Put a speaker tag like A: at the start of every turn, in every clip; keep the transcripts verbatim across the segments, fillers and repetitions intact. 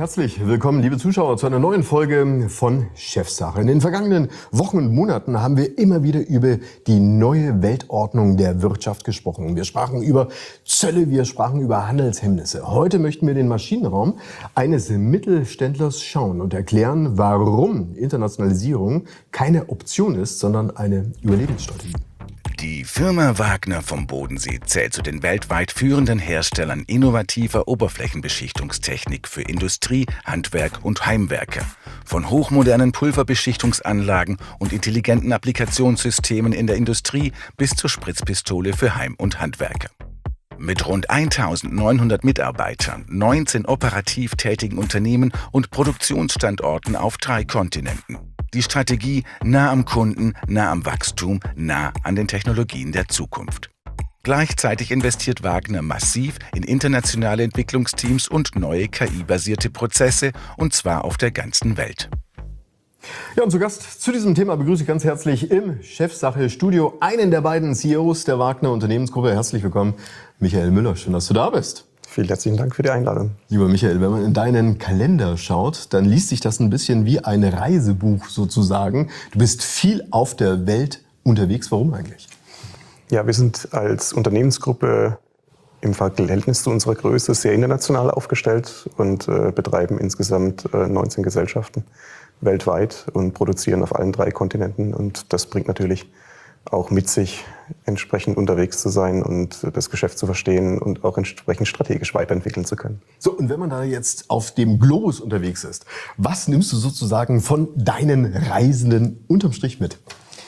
A: herzlich willkommen, liebe Zuschauer, zu einer neuen Folge von Chefsache. In den vergangenen Wochen und Monaten haben wir immer wieder über die neue Weltordnung der Wirtschaft gesprochen. Wir sprachen über Zölle, wir sprachen über Handelshemmnisse. Heute möchten wir den Maschinenraum eines Mittelständlers schauen und erklären, warum Internationalisierung keine Option ist, sondern eine Überlebensstrategie.
B: Die Firma Wagner vom Bodensee zählt zu den weltweit führenden Herstellern innovativer Oberflächenbeschichtungstechnik für Industrie, Handwerk und Heimwerker. Von hochmodernen Pulverbeschichtungsanlagen und intelligenten Applikationssystemen in der Industrie bis zur Spritzpistole für Heim- und Handwerker. Mit rund eintausendneunhundert Mitarbeitern, neunzehn operativ tätigen Unternehmen und Produktionsstandorten auf drei Kontinenten. Die Strategie nah am Kunden, nah am Wachstum, nah an den Technologien der Zukunft. Gleichzeitig investiert Wagner massiv in internationale Entwicklungsteams und neue K I-basierte Prozesse, und zwar auf der ganzen Welt.
A: Ja, und zu Gast zu diesem Thema begrüße ich ganz herzlich im Chefsache-Studio einen der beiden C E Os der Wagner Unternehmensgruppe. Herzlich willkommen, Michael Müller. Schön, dass du da bist.
C: Vielen herzlichen Dank für die Einladung.
A: Lieber Michael, wenn man in deinen Kalender schaut, dann liest sich das ein bisschen wie ein Reisebuch sozusagen. Du bist viel auf der Welt unterwegs. Warum eigentlich?
C: Ja, wir sind als Unternehmensgruppe im Verhältnis zu unserer Größe sehr international aufgestellt und äh, betreiben insgesamt äh, neunzehn Gesellschaften weltweit und produzieren auf allen drei Kontinenten. Und das bringt natürlich auch mit sich, entsprechend unterwegs zu sein und das Geschäft zu verstehen und auch entsprechend strategisch weiterentwickeln zu können.
A: So, und wenn man da jetzt auf dem Globus unterwegs ist, was nimmst du sozusagen von deinen Reisenden unterm Strich mit?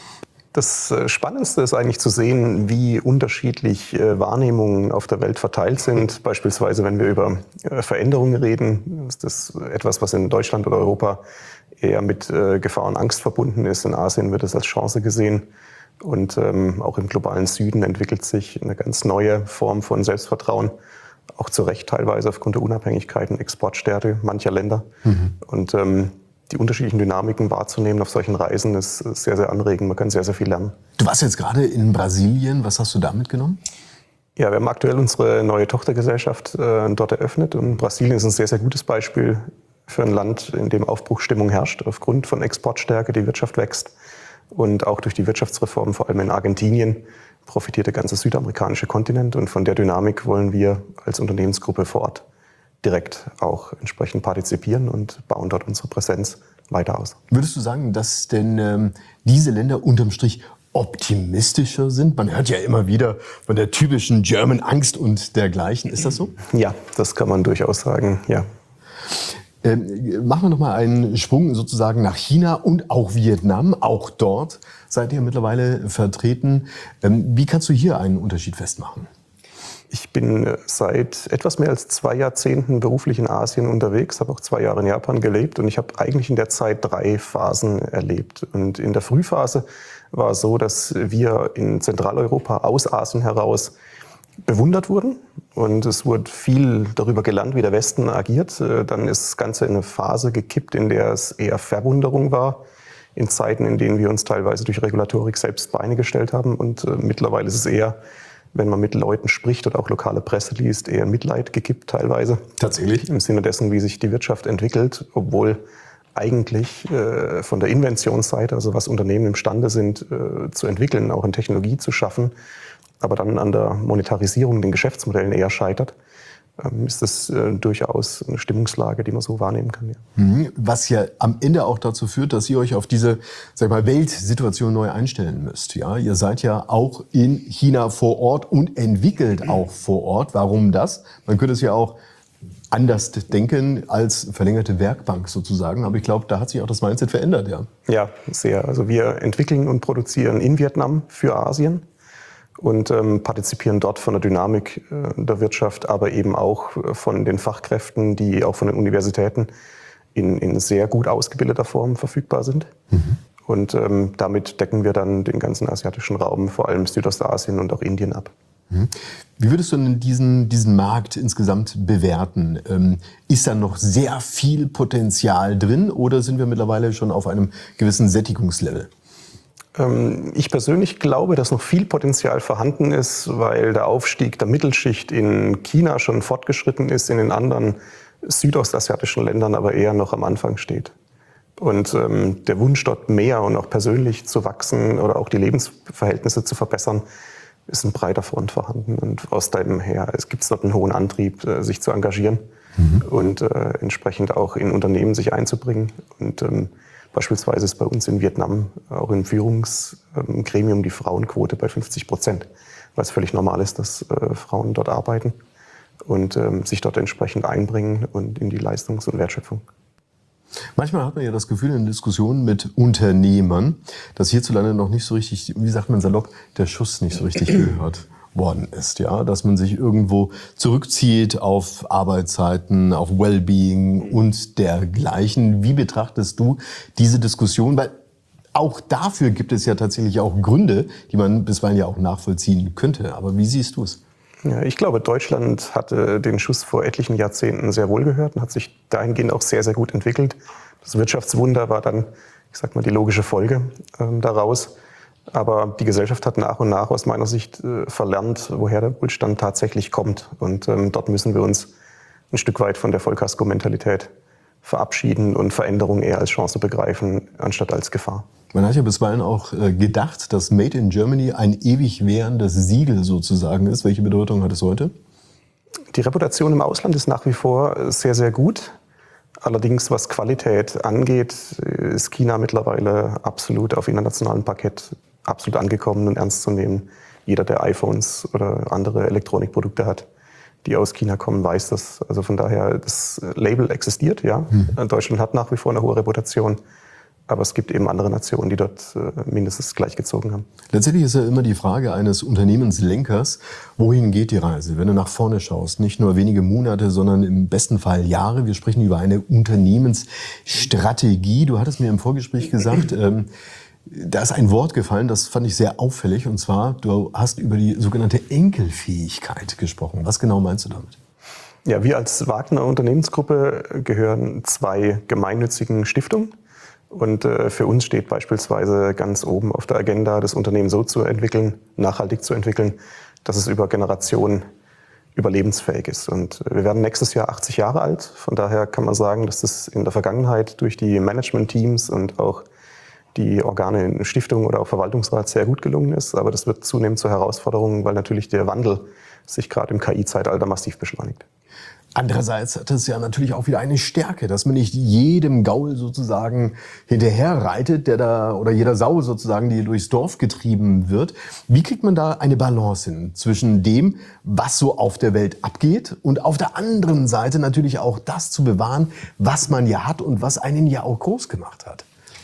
C: Das Spannendste ist eigentlich zu sehen, wie unterschiedlich Wahrnehmungen auf der Welt verteilt sind. Beispielsweise, wenn wir über Veränderungen reden, ist das etwas, was in Deutschland oder Europa eher mit Gefahr und Angst verbunden ist. In Asien wird es als Chance gesehen. Und ähm, auch im globalen Süden entwickelt sich eine ganz neue Form von Selbstvertrauen, auch zu Recht teilweise aufgrund der Unabhängigkeit und Exportstärke mancher Länder. Mhm. Und ähm, die unterschiedlichen Dynamiken wahrzunehmen auf solchen Reisen ist sehr, sehr anregend. Man kann sehr, sehr viel lernen.
A: Du warst jetzt gerade in Brasilien. Was hast du da mitgenommen?
C: Ja, wir haben aktuell unsere neue Tochtergesellschaft äh, dort eröffnet. Und Brasilien ist ein sehr, sehr gutes Beispiel für ein Land, in dem Aufbruchsstimmung herrscht, aufgrund von Exportstärke, die Wirtschaft wächst. Und auch durch die Wirtschaftsreform, vor allem in Argentinien, profitiert der ganze südamerikanische Kontinent. Und von der Dynamik wollen wir als Unternehmensgruppe vor Ort direkt auch entsprechend partizipieren und bauen dort unsere Präsenz weiter aus.
A: Würdest du sagen, dass denn ähm, diese Länder unterm Strich optimistischer sind? Man hört ja immer wieder von der typischen German Angst und dergleichen. Ist das so?
C: Ja, das kann man durchaus sagen, ja.
A: Ähm, machen wir noch mal einen Sprung sozusagen nach China und auch Vietnam. Auch dort seid ihr mittlerweile vertreten. Ähm, wie kannst du hier einen Unterschied festmachen?
C: Ich bin seit etwas mehr als zwei Jahrzehnten beruflich in Asien unterwegs, habe auch zwei Jahre in Japan gelebt und ich habe eigentlich in der Zeit drei Phasen erlebt. Und in der Frühphase war es so, dass wir in Zentraleuropa aus Asien heraus bewundert wurden und es wurde viel darüber gelernt, wie der Westen agiert. Dann ist das Ganze in eine Phase gekippt, in der es eher Verwunderung war, in Zeiten, in denen wir uns teilweise durch Regulatorik selbst Beine gestellt haben. Und äh, mittlerweile ist es eher, wenn man mit Leuten spricht oder auch lokale Presse liest, eher Mitleid gekippt teilweise.
A: Tatsächlich?
C: Im Sinne dessen, wie sich die Wirtschaft entwickelt, obwohl eigentlich äh, von der Inventionsseite, also was Unternehmen imstande sind äh, zu entwickeln, auch in Technologie zu schaffen, aber dann an der Monetarisierung, den Geschäftsmodellen eher scheitert, ähm, ist das äh, durchaus eine Stimmungslage, die man so wahrnehmen kann. Ja.
A: Was ja am Ende auch dazu führt, dass ihr euch auf diese, sag ich mal, Weltsituation neu einstellen müsst. Ja? Ihr seid ja auch in China vor Ort und entwickelt auch vor Ort. Warum das? Man könnte es ja auch anders denken als verlängerte Werkbank sozusagen. Aber ich glaube, da hat sich auch das Mindset verändert. Ja,
C: ja, sehr. Also wir entwickeln und produzieren in Vietnam für Asien und ähm, partizipieren dort von der Dynamik äh, der Wirtschaft, aber eben auch von den Fachkräften, die auch von den Universitäten in, in sehr gut ausgebildeter Form verfügbar sind. Mhm. Und ähm, damit decken wir dann den ganzen asiatischen Raum, vor allem Südostasien und auch Indien ab.
A: Mhm. Wie würdest du denn diesen, diesen Markt insgesamt bewerten? Ähm, ist da noch sehr viel Potenzial drin oder sind wir mittlerweile schon auf einem gewissen Sättigungslevel?
C: Ich persönlich glaube, dass noch viel Potenzial vorhanden ist, weil der Aufstieg der Mittelschicht in China schon fortgeschritten ist, in den anderen südostasiatischen Ländern aber eher noch am Anfang steht. Und ähm, der Wunsch, dort mehr und auch persönlich zu wachsen oder auch die Lebensverhältnisse zu verbessern, ist ein breiter Front vorhanden. Und aus dem her gibt es dort einen hohen Antrieb, äh, sich zu engagieren mhm. und äh, entsprechend auch in Unternehmen sich einzubringen. Und ähm, beispielsweise ist bei uns in Vietnam auch im Führungsgremium die Frauenquote bei fünfzig Prozent, weil es völlig normal ist, dass äh, Frauen dort arbeiten und ähm, sich dort entsprechend einbringen und in die Leistungs- und Wertschöpfung.
A: Manchmal hat man ja das Gefühl in Diskussionen mit Unternehmern, dass hierzulande noch nicht so richtig, wie sagt man salopp, der Schuss nicht so richtig gehört worden ist. Ja? Dass man sich irgendwo zurückzieht auf Arbeitszeiten, auf Wellbeing und dergleichen. Wie betrachtest du diese Diskussion? Weil auch dafür gibt es ja tatsächlich auch Gründe, die man bisweilen ja auch nachvollziehen könnte. Aber wie siehst du es?
C: Ja, ich glaube, Deutschland hatte den Schuss vor etlichen Jahrzehnten sehr wohl gehört und hat sich dahingehend auch sehr, sehr gut entwickelt. Das Wirtschaftswunder war dann, ich sag mal, die logische Folge äh, daraus. Aber die Gesellschaft hat nach und nach aus meiner Sicht äh, verlernt, woher der Wohlstand tatsächlich kommt. Und ähm, dort müssen wir uns ein Stück weit von der Vollkasko-Mentalität verabschieden und Veränderung eher als Chance begreifen, anstatt als Gefahr.
A: Man hat ja bisweilen auch gedacht, dass Made in Germany ein ewig währendes Siegel sozusagen ist. Welche Bedeutung hat es heute?
C: Die Reputation im Ausland ist nach wie vor sehr, sehr gut. Allerdings, was Qualität angeht, ist China mittlerweile absolut auf internationalem Parkett absolut angekommen und ernst zu nehmen. Jeder, der iPhones oder andere Elektronikprodukte hat, die aus China kommen, weiß das. Also von daher, das Label existiert, ja. Hm. Deutschland hat nach wie vor eine hohe Reputation. Aber es gibt eben andere Nationen, die dort mindestens gleichgezogen haben.
A: Letztendlich ist ja immer die Frage eines Unternehmenslenkers, wohin geht die Reise? Wenn du nach vorne schaust, nicht nur wenige Monate, sondern im besten Fall Jahre. Wir sprechen über eine Unternehmensstrategie. Du hattest mir im Vorgespräch gesagt, ähm, da ist ein Wort gefallen, das fand ich sehr auffällig. Und zwar, du hast über die sogenannte Enkelfähigkeit gesprochen. Was genau meinst du damit?
C: Ja, wir als Wagner Unternehmensgruppe gehören zwei gemeinnützigen Stiftungen. Und äh, für uns steht beispielsweise ganz oben auf der Agenda, das Unternehmen so zu entwickeln, nachhaltig zu entwickeln, dass es über Generationen überlebensfähig ist. Und wir werden nächstes Jahr achtzig Jahre alt. Von daher kann man sagen, dass das in der Vergangenheit durch die Management-Teams und auch die Organe in Stiftung oder auch Verwaltungsrat sehr gut gelungen ist. Aber das wird zunehmend zur Herausforderung, weil natürlich der Wandel sich gerade im K I-Zeitalter massiv beschleunigt.
A: Andererseits hat es ja natürlich auch wieder eine Stärke, dass man nicht jedem Gaul sozusagen hinterher reitet, der da, oder jeder Sau sozusagen, die durchs Dorf getrieben wird. Wie kriegt man da eine Balance hin zwischen dem, was so auf der Welt abgeht, und auf der anderen Seite natürlich auch das zu bewahren, was man ja hat und was einen ja auch groß gemacht hat?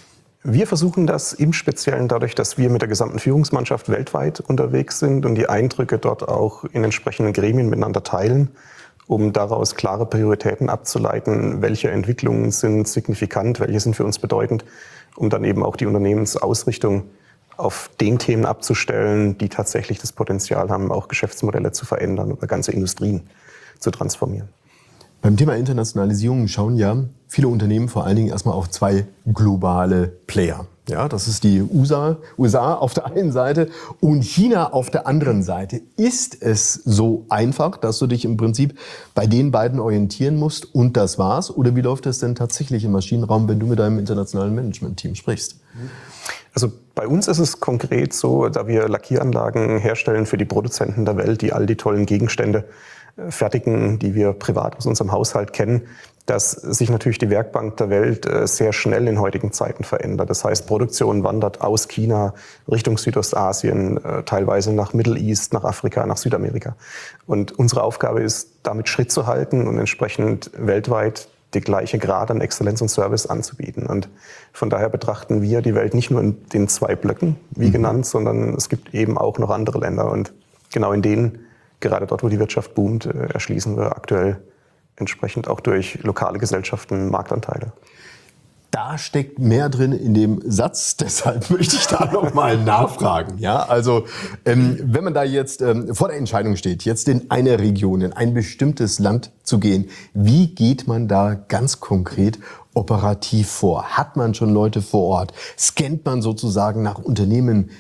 C: Wir versuchen das im Speziellen dadurch, dass wir mit der gesamten Führungsmannschaft weltweit unterwegs sind und die Eindrücke dort auch in entsprechenden Gremien miteinander teilen, um daraus klare Prioritäten abzuleiten, welche Entwicklungen sind signifikant, welche sind für uns bedeutend, um dann eben auch die Unternehmensausrichtung auf den Themen abzustellen, die tatsächlich das Potenzial haben, auch Geschäftsmodelle zu verändern oder ganze Industrien zu transformieren.
A: Beim Thema Internationalisierung schauen ja viele Unternehmen vor allen Dingen erstmal auf zwei globale Player. Ja, das ist die U S A, U S A auf der einen Seite und China auf der anderen Seite. Ist es so einfach, dass du dich im Prinzip bei den beiden orientieren musst und das war's? Oder wie läuft das denn tatsächlich im Maschinenraum, wenn du mit deinem internationalen Management-Team sprichst?
C: Also bei uns ist es konkret so, da wir Lackieranlagen herstellen für die Produzenten der Welt, die all die tollen Gegenstände fertigen, die wir privat aus unserem Haushalt kennen, dass sich natürlich die Werkbank der Welt sehr schnell in heutigen Zeiten verändert. Das heißt, Produktion wandert aus China Richtung Südostasien, teilweise nach Middle East, nach Afrika, nach Südamerika. Und unsere Aufgabe ist, damit Schritt zu halten und entsprechend weltweit die gleiche Grad an Exzellenz und Service anzubieten. Und von daher betrachten wir die Welt nicht nur in den zwei Blöcken, wie mhm. genannt, sondern es gibt eben auch noch andere Länder. Und genau in denen, gerade dort, wo die Wirtschaft boomt, erschließen wir aktuell entsprechend auch durch lokale Gesellschaften Marktanteile.
A: Da steckt mehr drin in dem Satz, deshalb möchte ich da nochmal nachfragen. Ja, also ähm, wenn man da jetzt ähm, vor der Entscheidung steht, jetzt in eine Region, in ein bestimmtes Land zu gehen, wie geht man da ganz konkret operativ vor? Hat man schon Leute vor Ort? Scannt man sozusagen nach Unternehmen,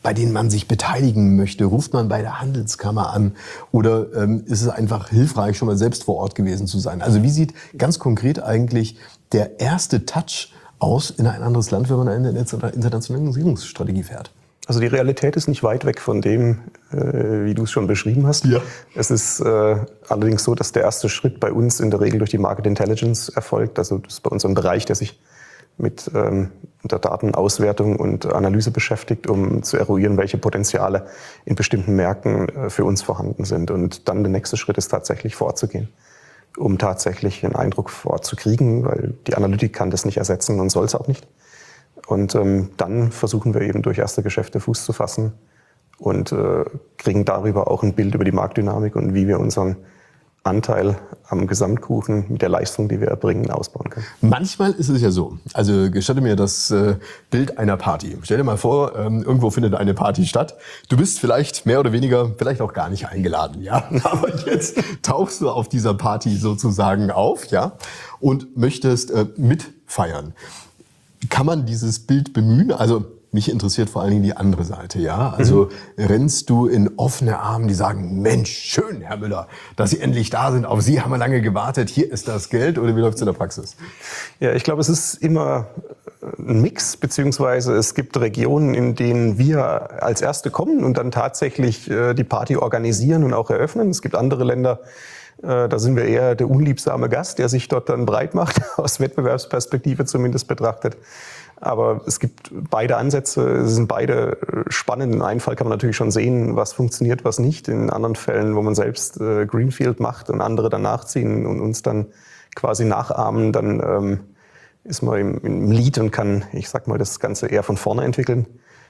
A: bei denen man sich beteiligen möchte? Ruft man bei der Handelskammer an oder ähm, ist es einfach hilfreich, schon mal selbst vor Ort gewesen zu sein? Also wie sieht ganz konkret eigentlich der erste Touch aus in ein anderes Land, wenn man eine Internationalisierungsstrategie fährt?
C: Also die Realität ist nicht weit weg von dem, äh, wie du es schon beschrieben hast. Ja. Es ist äh, allerdings so, dass der erste Schritt bei uns in der Regel durch die Market Intelligence erfolgt. Also das ist bei uns ein Bereich, der sich mit ähm, der Datenauswertung und Analyse beschäftigt, um zu eruieren, welche Potenziale in bestimmten Märkten äh, für uns vorhanden sind. Und dann der nächste Schritt ist tatsächlich vorzugehen, um tatsächlich einen Eindruck vorzukriegen, weil die Analytik kann das nicht ersetzen und soll es auch nicht. Und ähm, dann versuchen wir eben durch erste Geschäfte Fuß zu fassen und äh, kriegen darüber auch ein Bild über die Marktdynamik und wie wir unseren Anteil am Gesamtkuchen mit der Leistung, die wir erbringen, ausbauen können.
A: Manchmal ist es ja so, also gestatte mir das äh, Bild einer Party. Stell dir mal vor, ähm, irgendwo findet eine Party statt. Du bist vielleicht mehr oder weniger, vielleicht auch gar nicht eingeladen, ja. Aber jetzt tauchst du auf dieser Party sozusagen auf, ja, und möchtest äh, mitfeiern. Kann man dieses Bild bemühen? Also mich interessiert vor allen Dingen die andere Seite, ja. Also mhm. rennst du in offene Arme, die sagen, Mensch, schön, Herr Müller, dass Sie endlich da sind. Auf Sie haben wir lange gewartet. Hier ist das Geld. Oder wie läuft es in der Praxis?
C: Ja, ich glaube, es ist immer ein Mix, beziehungsweise es gibt Regionen, in denen wir als Erste kommen und dann tatsächlich äh, die Party organisieren und auch eröffnen. Es gibt andere Länder, äh, da sind wir eher der unliebsame Gast, der sich dort dann breit macht, aus Wettbewerbsperspektive zumindest betrachtet. Aber es gibt beide Ansätze, sie sind beide spannend. In einem Fall kann man natürlich schon sehen, was funktioniert, was nicht. In anderen Fällen, wo man selbst äh, Greenfield macht und andere dann nachziehen und uns dann quasi nachahmen, dann ähm, ist man im, im Lead und kann, ich sag mal, das Ganze eher von vorne entwickeln.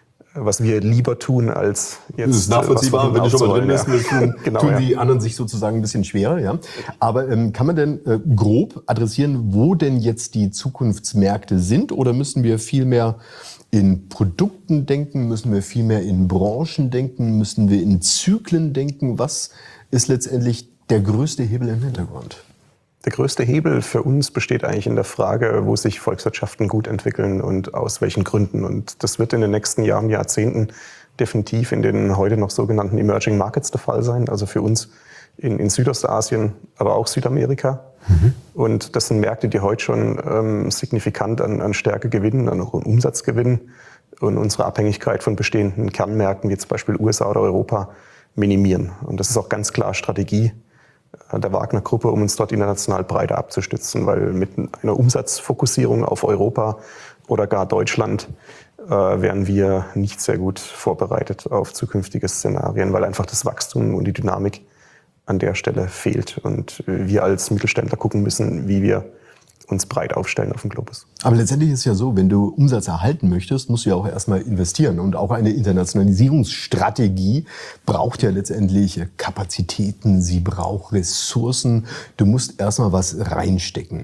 C: Was wir lieber tun, als jetzt.
A: Das ist nachvollziehbar, wenn du schon mal drin bist,
C: ja.
A: tun,
C: genau,
A: tun
C: ja.
A: die anderen sich sozusagen ein bisschen schwerer. Ja? Aber ähm, kann man denn äh, grob adressieren, wo denn jetzt die Zukunftsmärkte sind? Oder müssen wir viel mehr in Produkten denken? Müssen wir viel mehr in Branchen denken? Müssen wir in Zyklen denken? Was ist letztendlich der größte Hebel im Hintergrund?
C: Der größte Hebel für uns besteht eigentlich in der Frage, wo sich Volkswirtschaften gut entwickeln und aus welchen Gründen. Und das wird in den nächsten Jahren, Jahrzehnten definitiv in den heute noch sogenannten Emerging Markets der Fall sein. Also für uns in, in Südostasien, aber auch Südamerika. Mhm. Und das sind Märkte, die heute schon ähm, signifikant an, an Stärke gewinnen, an auch an Umsatz gewinnen und unsere Abhängigkeit von bestehenden Kernmärkten, wie zum Beispiel U S A oder Europa, minimieren. Und das ist auch ganz klar Strategie der Wagner-Gruppe, um uns dort international breiter abzustützen, weil mit einer Umsatzfokussierung auf Europa oder gar Deutschland äh, wären wir nicht sehr gut vorbereitet auf zukünftige Szenarien, weil einfach das Wachstum und die Dynamik an der Stelle fehlt und wir als Mittelständler gucken müssen, wie wir uns breit aufstellen auf dem Globus.
A: Aber letztendlich ist es ja so, wenn du Umsatz erhalten möchtest, musst du ja auch erstmal investieren. Und auch eine Internationalisierungsstrategie braucht ja letztendlich Kapazitäten, sie braucht Ressourcen. Du musst erstmal was reinstecken.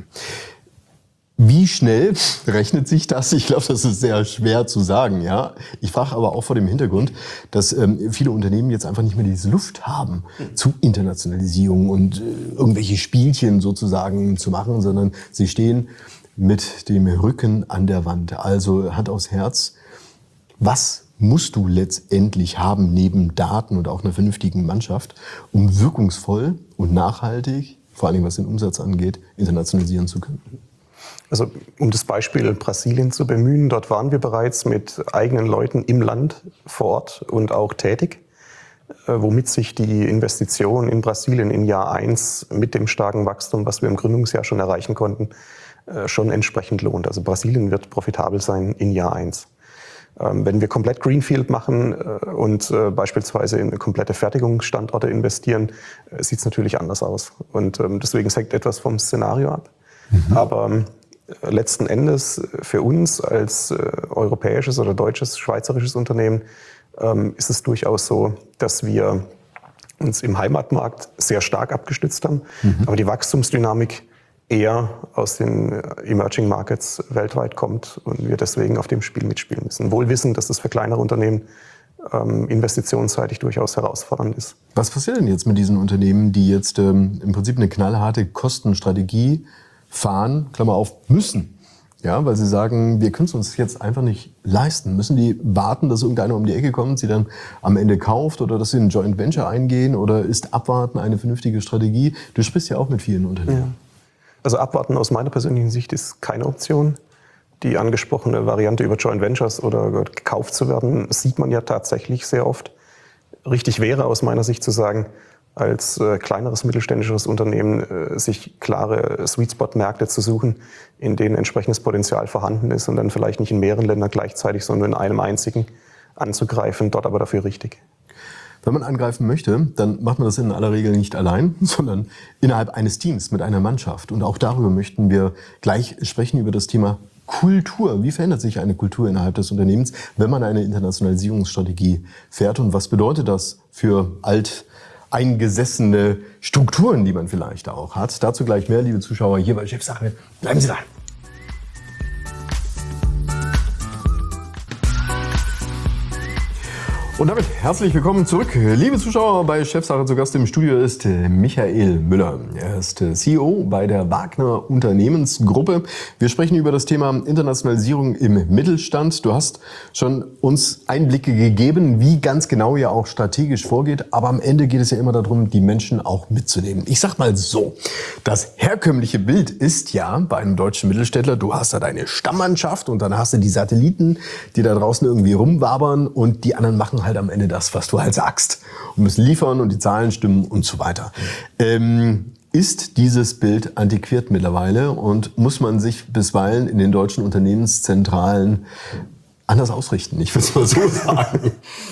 A: Wie schnell rechnet sich das? Ich glaube, das ist sehr schwer zu sagen. Ja, ich frage aber auch vor dem Hintergrund, dass ähm, viele Unternehmen jetzt einfach nicht mehr diese Luft haben zu Internationalisierung und äh, irgendwelche Spielchen sozusagen zu machen, sondern sie stehen mit dem Rücken an der Wand. Also Hand aufs Herz. Was musst du letztendlich haben neben Daten und auch einer vernünftigen Mannschaft, um wirkungsvoll und nachhaltig, vor allem was den Umsatz angeht, internationalisieren zu können?
C: Also um das Beispiel Brasilien zu bemühen, dort waren wir bereits mit eigenen Leuten im Land vor Ort und auch tätig, womit sich die Investition in Brasilien in Jahr eins mit dem starken Wachstum, was wir im Gründungsjahr schon erreichen konnten, schon entsprechend lohnt. Also Brasilien wird profitabel sein in Jahr eins. Wenn wir komplett Greenfield machen und beispielsweise in komplette Fertigungsstandorte investieren, sieht es natürlich anders aus. Und deswegen hängt etwas vom Szenario ab. Mhm. Aber letzten Endes für uns als äh, europäisches oder deutsches, schweizerisches Unternehmen ähm, ist es durchaus so, dass wir uns im Heimatmarkt sehr stark abgestützt haben, mhm. aber die Wachstumsdynamik eher aus den Emerging Markets weltweit kommt und wir deswegen auf dem Spiel mitspielen müssen. Wohl wissend, dass das für kleinere Unternehmen ähm, investitionsseitig durchaus herausfordernd ist.
A: Was passiert denn jetzt mit diesen Unternehmen, die jetzt ähm, im Prinzip eine knallharte Kostenstrategie fahren, Klammer auf, müssen, Ja, weil sie sagen, wir können es uns jetzt einfach nicht leisten. Müssen die warten, dass irgendeiner um die Ecke kommt, sie dann am Ende kauft oder dass sie ein Joint Venture eingehen oder ist Abwarten eine vernünftige Strategie? Du sprichst ja auch mit vielen Unternehmen.
C: Ja. Also Abwarten aus meiner persönlichen Sicht ist keine Option. Die angesprochene Variante über Joint Ventures oder gekauft zu werden, sieht man ja tatsächlich sehr oft. Richtig wäre aus meiner Sicht zu sagen, als äh, kleineres mittelständisches Unternehmen äh, sich klare Sweet-Spot-Märkte zu suchen, in denen entsprechendes Potenzial vorhanden ist und dann vielleicht nicht in mehreren Ländern gleichzeitig, sondern in einem einzigen anzugreifen, dort aber dafür richtig.
A: Wenn man angreifen möchte, dann macht man das in aller Regel nicht allein, sondern innerhalb eines Teams mit einer Mannschaft. Und auch darüber möchten wir gleich sprechen, über das Thema Kultur. Wie verändert sich eine Kultur innerhalb des Unternehmens, wenn man eine Internationalisierungsstrategie fährt? Und was bedeutet das für alt eingesessene Strukturen, die man vielleicht auch hat? Dazu gleich mehr, liebe Zuschauer, hier bei Chefsache. Bleiben Sie dran. Und damit herzlich willkommen zurück. Liebe Zuschauer, bei Chefsache zu Gast im Studio ist Michael Müller. Er ist C E O bei der Wagner Unternehmensgruppe. Wir sprechen über das Thema Internationalisierung im Mittelstand. Du hast schon uns Einblicke gegeben, wie ganz genau ihr auch strategisch vorgeht. Aber am Ende geht es ja immer darum, die Menschen auch mitzunehmen. Ich sag mal so, das herkömmliche Bild ist ja bei einem deutschen Mittelständler, du hast da deine Stammmannschaft und dann hast du die Satelliten, die da draußen irgendwie rumwabern und die anderen machen halt am Ende das, was du halt sagst und müssen liefern und die Zahlen stimmen und so weiter. Ähm, ist dieses Bild antiquiert mittlerweile und muss man sich bisweilen in den deutschen Unternehmenszentralen anders ausrichten? Ich würde es mal so sagen.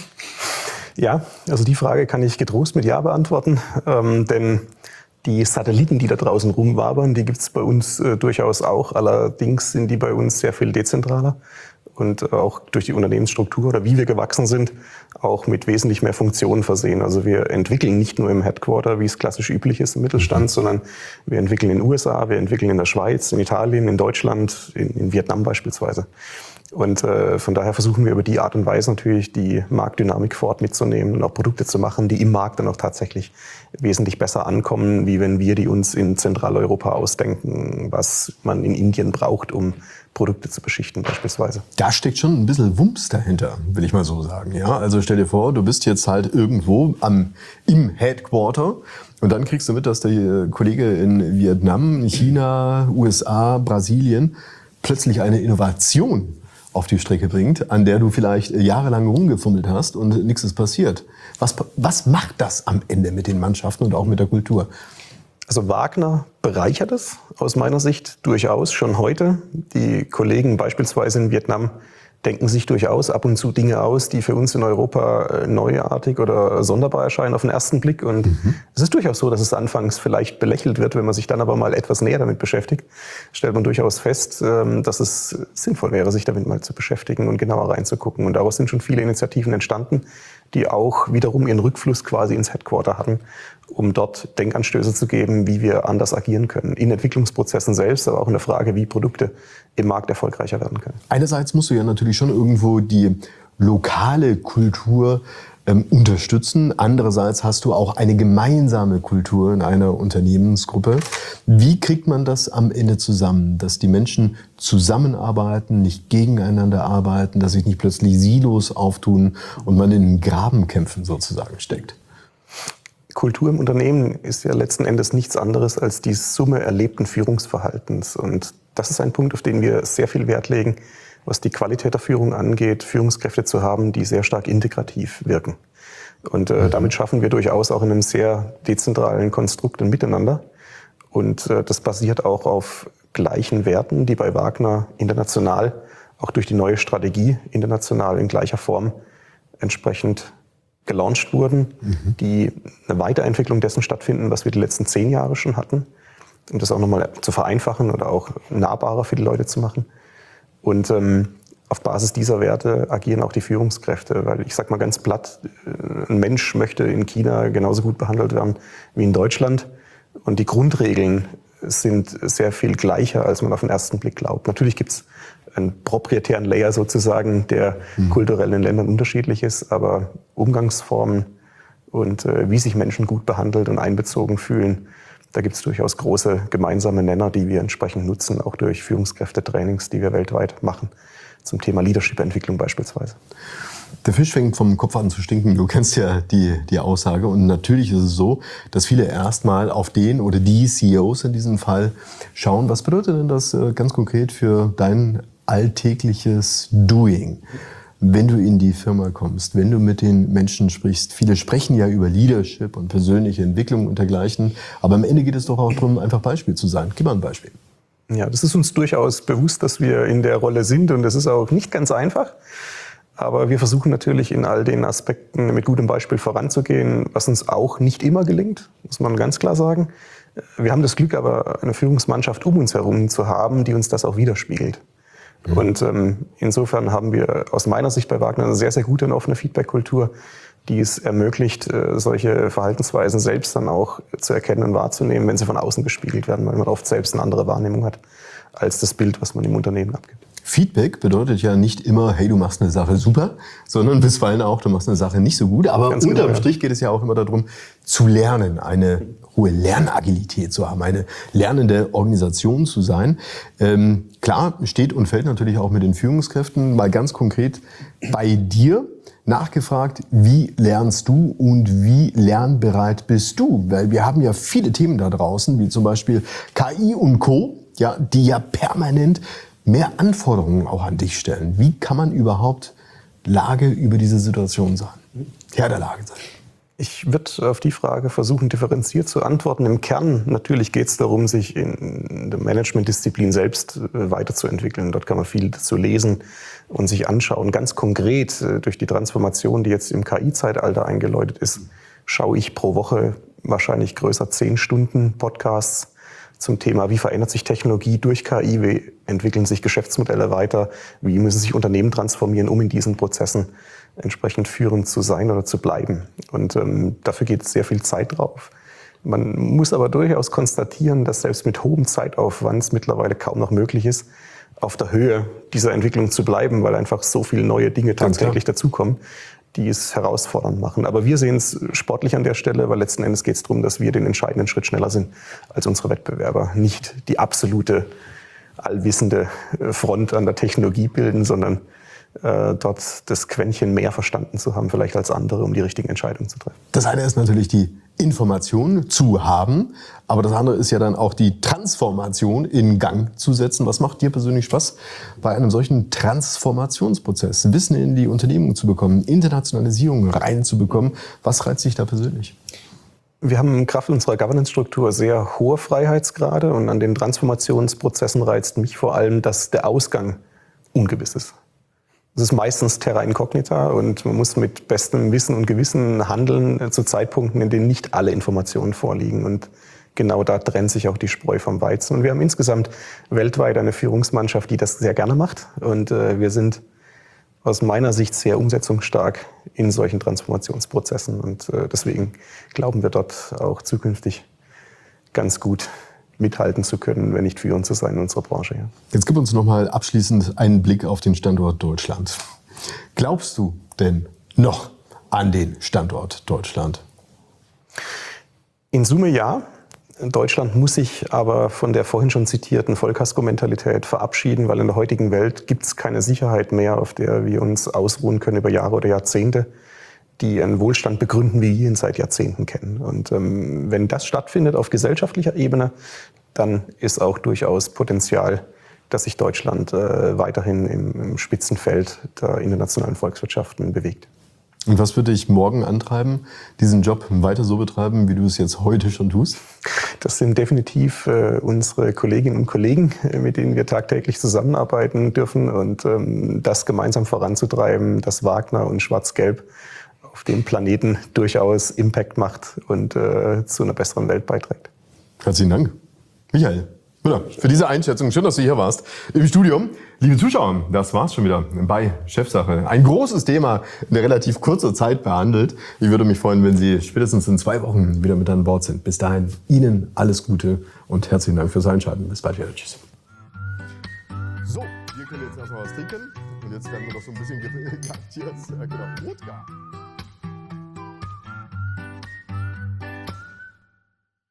C: Ja, also die Frage kann ich getrost mit Ja beantworten, ähm, denn die Satelliten, die da draußen rumwabern, die gibt es bei uns äh, durchaus auch. Allerdings sind die bei uns sehr viel dezentraler und auch durch die Unternehmensstruktur oder wie wir gewachsen sind, auch mit wesentlich mehr Funktionen versehen. Also wir entwickeln nicht nur im Headquarter, wie es klassisch üblich ist im Mittelstand, sondern wir entwickeln in den U S A, wir entwickeln in der Schweiz, in Italien, in Deutschland, in, in Vietnam beispielsweise. Und äh, von daher versuchen wir über die Art und Weise natürlich die Marktdynamik vor Ort mitzunehmen und auch Produkte zu machen, die im Markt dann auch tatsächlich wesentlich besser ankommen, wie wenn wir die uns in Zentraleuropa ausdenken, was man in Indien braucht, um Produkte zu beschichten beispielsweise.
A: Da steckt schon ein bisschen Wumms dahinter, will ich mal so sagen. Ja, also stell dir vor, du bist jetzt halt irgendwo am, im Headquarter und dann kriegst du mit, dass der Kollege in Vietnam, China, U S A, Brasilien plötzlich eine Innovation auf die Strecke bringt, an der du vielleicht jahrelang rumgefummelt hast und nichts ist passiert. Was, was macht das am Ende mit den Mannschaften und auch mit der Kultur?
C: Also Wagner bereichert es aus meiner Sicht durchaus schon heute. Die Kollegen beispielsweise in Vietnam denken sich durchaus ab und zu Dinge aus, die für uns in Europa neuartig oder sonderbar erscheinen auf den ersten Blick. Und mhm. es ist durchaus so, dass es anfangs vielleicht belächelt wird, wenn man sich dann aber mal etwas näher damit beschäftigt, stellt man durchaus fest, dass es sinnvoll wäre, sich damit mal zu beschäftigen und genauer reinzugucken. Und daraus sind schon viele Initiativen entstanden, die auch wiederum ihren Rückfluss quasi ins Headquarter hatten, um dort Denkanstöße zu geben, wie wir anders agieren können. In Entwicklungsprozessen selbst, aber auch in der Frage, wie Produkte im Markt erfolgreicher werden können.
A: Einerseits musst du ja natürlich schon irgendwo die lokale Kultur ähm, unterstützen. Andererseits hast du auch eine gemeinsame Kultur in einer Unternehmensgruppe. Wie kriegt man das am Ende zusammen, dass die Menschen zusammenarbeiten, nicht gegeneinander arbeiten, dass sich nicht plötzlich Silos auftun und man in Grabenkämpfen sozusagen steckt?
C: Kultur im Unternehmen ist ja letzten Endes nichts anderes als die Summe erlebten Führungsverhaltens. Und das ist ein Punkt, auf den wir sehr viel Wert legen, was die Qualität der Führung angeht, Führungskräfte zu haben, die sehr stark integrativ wirken. Und äh, damit schaffen wir durchaus auch in einem sehr dezentralen Konstrukt ein Miteinander. Und äh, das basiert auch auf gleichen Werten, die bei Wagner international, auch durch die neue Strategie international in gleicher Form entsprechend gelauncht wurden, mhm. die eine Weiterentwicklung dessen stattfinden, was wir die letzten zehn Jahre schon hatten, um das auch nochmal zu vereinfachen oder auch nahbarer für die Leute zu machen. Und ähm, auf Basis dieser Werte agieren auch die Führungskräfte, weil ich sag mal ganz platt, ein Mensch möchte in China genauso gut behandelt werden wie in Deutschland. Und die Grundregeln sind sehr viel gleicher, als man auf den ersten Blick glaubt. Natürlich gibt's einen proprietären Layer sozusagen, der mhm. kulturell in Ländern unterschiedlich ist, aber Umgangsformen und äh, wie sich Menschen gut behandelt und einbezogen fühlen, da gibt es durchaus große gemeinsame Nenner, die wir entsprechend nutzen, auch durch Führungskräftetrainings, die wir weltweit machen, zum Thema Leadership-Entwicklung beispielsweise.
A: Der Fisch fängt vom Kopf an zu stinken. Du kennst ja die, die Aussage. Und natürlich ist es so, dass viele erstmal auf den oder die C E Os in diesem Fall schauen. Was bedeutet denn das ganz konkret für dein alltägliches Doing? Wenn du in die Firma kommst, wenn du mit den Menschen sprichst, viele sprechen ja über Leadership und persönliche Entwicklung und dergleichen, aber am Ende geht es doch auch darum, einfach Beispiel zu sein. Gib mal ein Beispiel.
C: Ja, das ist uns durchaus bewusst, dass wir in der Rolle sind und das ist auch nicht ganz einfach. Aber wir versuchen natürlich in all den Aspekten mit gutem Beispiel voranzugehen, was uns auch nicht immer gelingt, muss man ganz klar sagen. Wir haben das Glück, aber eine Führungsmannschaft um uns herum zu haben, die uns das auch widerspiegelt. Mhm. Und ähm, insofern haben wir aus meiner Sicht bei Wagner eine sehr, sehr gute und offene Feedback-Kultur, die es ermöglicht, äh, solche Verhaltensweisen selbst dann auch zu erkennen und wahrzunehmen, wenn sie von außen gespiegelt werden, weil man oft selbst eine andere Wahrnehmung hat als das Bild, was man im Unternehmen abgibt.
A: Feedback bedeutet ja nicht immer, hey, du machst eine Sache super, sondern bisweilen auch, du machst eine Sache nicht so gut. Aber
C: Ganz
A: unterm
C: genau,
A: Strich geht es ja auch immer darum, zu lernen, eine hohe Lernagilität zu haben, eine lernende Organisation zu sein. Ähm, klar, steht und fällt natürlich auch mit den Führungskräften. Mal ganz konkret bei dir nachgefragt, wie lernst du und wie lernbereit bist du? Weil wir haben ja viele Themen da draußen, wie zum Beispiel K I und Co., ja, die ja permanent mehr Anforderungen auch an dich stellen. Wie kann man überhaupt Lage über diese Situation sein? Herr der Lage sein.
C: Ich würde auf die Frage versuchen, differenziert zu antworten. Im Kern natürlich geht es darum, sich in der Managementdisziplin selbst weiterzuentwickeln. Dort kann man viel dazu lesen und sich anschauen. Ganz konkret durch die Transformation, die jetzt im K I-Zeitalter eingeläutet ist, schaue ich pro Woche wahrscheinlich größer zehn Stunden Podcasts zum Thema, wie verändert sich Technologie durch K I, wie entwickeln sich Geschäftsmodelle weiter, wie müssen sich Unternehmen transformieren, um in diesen Prozessen entsprechend führend zu sein oder zu bleiben. Und ähm, dafür geht sehr viel Zeit drauf. Man muss aber durchaus konstatieren, dass selbst mit hohem Zeitaufwand es mittlerweile kaum noch möglich ist, auf der Höhe dieser Entwicklung zu bleiben, weil einfach so viele neue Dinge tagtäglich dazukommen, die es herausfordernd machen. Aber wir sehen es sportlich an der Stelle, weil letzten Endes geht es darum, dass wir den entscheidenden Schritt schneller sind als unsere Wettbewerber. Nicht die absolute, allwissende Front an der Technologie bilden, sondern äh, dort das Quäntchen mehr verstanden zu haben, vielleicht als andere, um die richtigen Entscheidungen zu treffen.
A: Das eine ist natürlich die Information zu haben, aber das andere ist ja dann auch die Transformation in Gang zu setzen. Was macht dir persönlich Spaß bei einem solchen Transformationsprozess? Wissen in die Unternehmung zu bekommen, Internationalisierung reinzubekommen. Was reizt dich da persönlich?
C: Wir haben Kraft unserer Governance-Struktur sehr hohe Freiheitsgrade und an den Transformationsprozessen reizt mich vor allem, dass der Ausgang ungewiss ist. Es ist meistens terra incognita und man muss mit bestem Wissen und Gewissen handeln zu Zeitpunkten, in denen nicht alle Informationen vorliegen. Und genau da trennt sich auch die Spreu vom Weizen. Und wir haben insgesamt weltweit eine Führungsmannschaft, die das sehr gerne macht. Und äh, wir sind aus meiner Sicht sehr umsetzungsstark in solchen Transformationsprozessen. Und äh, deswegen glauben wir dort auch zukünftig ganz gut mithalten zu können, wenn nicht führend zu sein in unserer Branche. Ja.
A: Jetzt gib uns noch mal abschließend einen Blick auf den Standort Deutschland. Glaubst du denn noch an den Standort Deutschland?
C: In Summe ja. Deutschland muss sich aber von der vorhin schon zitierten Vollkasko-Mentalität verabschieden, weil in der heutigen Welt gibt es keine Sicherheit mehr, auf der wir uns ausruhen können über Jahre oder Jahrzehnte, die einen Wohlstand begründen, wie wir ihn seit Jahrzehnten kennen. Und ähm, wenn das stattfindet auf gesellschaftlicher Ebene, dann ist auch durchaus Potenzial, dass sich Deutschland äh, weiterhin im, im Spitzenfeld der internationalen Volkswirtschaften bewegt.
A: Und was würde dich morgen antreiben, diesen Job weiter so betreiben, wie du es jetzt heute schon tust?
C: Das sind definitiv äh, unsere Kolleginnen und Kollegen, äh, mit denen wir tagtäglich zusammenarbeiten dürfen. Und ähm, das gemeinsam voranzutreiben, dass Wagner und Schwarz-Gelb auf dem Planeten durchaus Impact macht und äh, zu einer besseren Welt beiträgt.
A: Herzlichen Dank. Michael Müller, für diese Einschätzung. Schön, dass du hier warst im Studium. Liebe Zuschauer, das war's schon wieder bei Chefsache. Ein großes Thema in relativ kurzer Zeit behandelt. Ich würde mich freuen, wenn Sie spätestens in zwei Wochen wieder mit an Bord sind. Bis dahin Ihnen alles Gute und herzlichen Dank fürs Einschalten. Bis bald wieder. Tschüss. So, wir können jetzt erstmal was trinken. Und jetzt werden wir noch so ein bisschen gaktiert. Genau, Wodka.